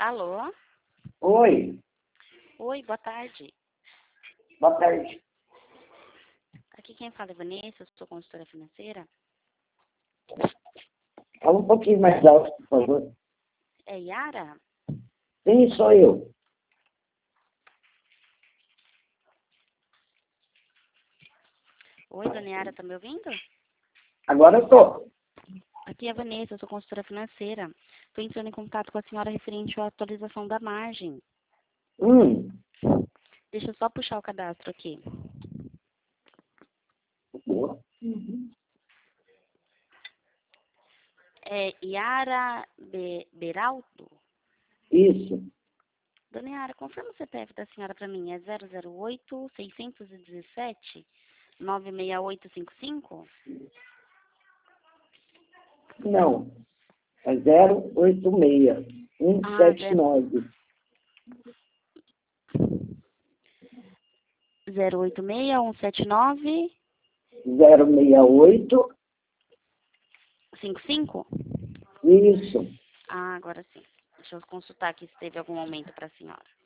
Alô? Oi, Oi, boa tarde. boa tarde. Aqui quem fala é Vanessa, eu sou consultora financeira. Fala um pouquinho mais alto, por favor. É Yara? Sim, sou eu. Oi, dona Yara, tá me ouvindo? Agora eu tô. Aqui é a Vanessa, eu sou consultora financeira. Estou entrando em contato com a senhora referente à atualização da margem. Hum, Deixa eu só puxar o cadastro aqui. boa. É Yara Beraldo? Isso, Dona Yara, confirma o CPF da senhora para mim. É 008-617-96855? não. É 086 179 086-179-55? 068. Isso. Ah, agora sim. Deixa eu consultar aqui se teve algum aumento para a senhora.